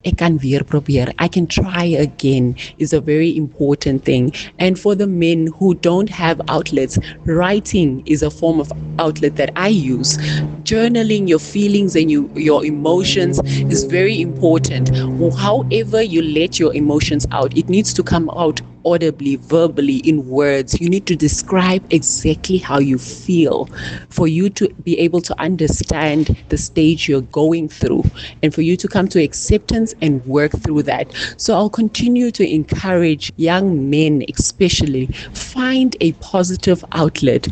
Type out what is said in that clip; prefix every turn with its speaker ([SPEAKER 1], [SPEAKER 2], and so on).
[SPEAKER 1] ek kan weer probeer, I can try again is a very important thing. And for the men who don't have outlets, writing is a form of outlet that I use. Journaling your feelings and your emotions is very important. However you let your emotions out, it needs to come out audibly, verbally, in words. You need to describe exactly how you feel for you to be able to understand the stage you're going through and for you to come to acceptance and work through that. So I'll continue to encourage young men, especially, find a positive outlet